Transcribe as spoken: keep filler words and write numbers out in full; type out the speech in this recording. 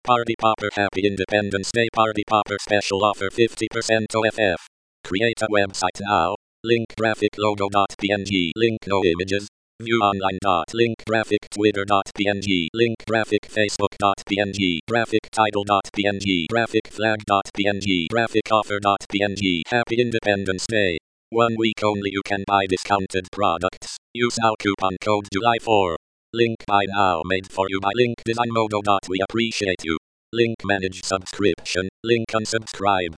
Party Popper Happy Independence Day Party Popper Special Offer fifty percent O F F. Create a website now. Link graphic logo.png. Link no images. View online. Link graphic twitter.png. Link graphic facebook.png. Graphic title.png. Graphic flag.png. Graphic offer.png. Happy Independence Day. One week only you can buy discounted products. Use our coupon code July four. Link buy now made for you by Link Design Modo. We appreciate you. Link manage subscription. Link unsubscribe.